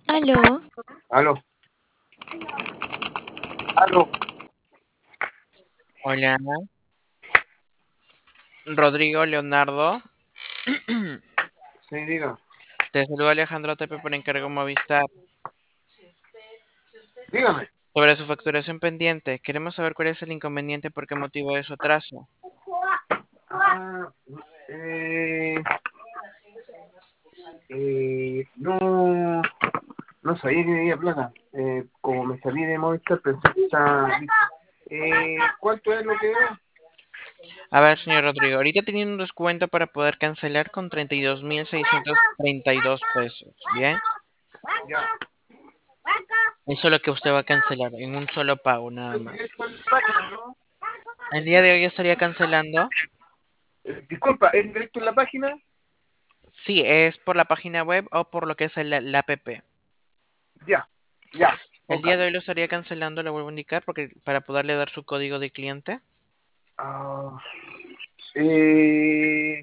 Aló, Aló, aló. Hola, Rodrigo Leonardo. Sí, diga. Te saluda Alejandro Tepe por encargo Movistar. Dígame. Sobre su facturación pendiente, queremos saber cuál es el inconveniente, por qué motivo de su atraso. Ah, no, no sabía que debía plata. Como me salí de Movistar, pensé que estaba listo. ¿Cuánto es lo que era? A ver, señor Rodrigo, ahorita teniendo un descuento para poder cancelar con 32.632 pesos. Bien, Ya. eso es lo que usted va a cancelar en un solo pago, nada más. Es por la página, ¿no? El día de hoy estaría cancelando. Disculpa, ¿es directo en la página? Sí, es por la página web o por lo que es la app. Ya, ya, El ok. día de hoy lo estaría cancelando, le vuelvo a indicar, porque para poderle dar su código de cliente. Ah, eh,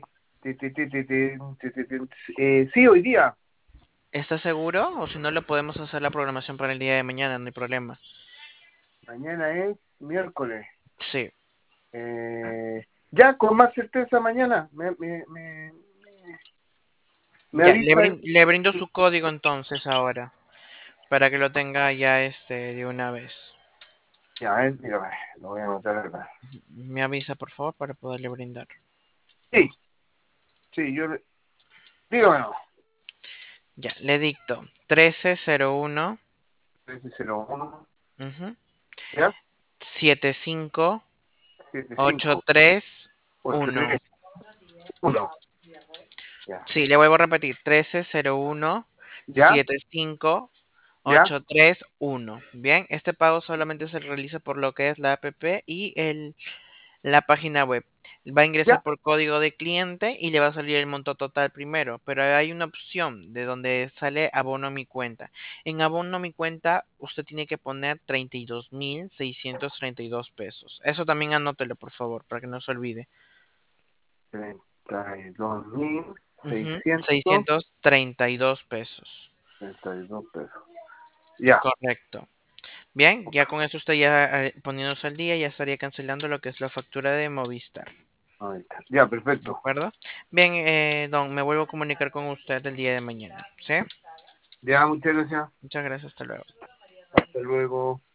sí, hoy día. ¿Está seguro? O si no, le podemos hacer la programación para el día de mañana, no hay problema. Mañana es miércoles. Sí. Ya, con más certeza mañana. Me Ya, le, avisa. le brindo su código entonces ahora, para que lo tenga ya de una vez. Ya, dígame, lo voy a anotar acá. Me avisa, por favor, para poderle brindar. Sí, sí, dígame, no. Ya, le dicto 1301 1301, ujú, ¿ya? 75 75831. 831. Ya, Sí, le vuelvo a repetir, 1301 ya, ya, 75831. Bien, este pago solamente se realiza por lo que es la app y la página web. Va a ingresar ya. por código de cliente y le va a salir el monto total primero, pero hay una opción de donde sale abono a mi cuenta. En abono a mi cuenta usted tiene que poner 32.632 pesos. Eso también anótelo, por favor, para que no se olvide. 32.632 Ujú, 632 pesos. pesos. Ya, Correcto. Bien, ya con eso usted ya poniéndose al día ya estaría cancelando lo que es la factura de Movistar. ahí está. Ya, ¿De perfecto. acuerdo? Bien, don, me vuelvo a comunicar con usted el día de mañana. ¿Sí? Ya, muchas gracias. Muchas gracias, hasta luego. Hasta luego.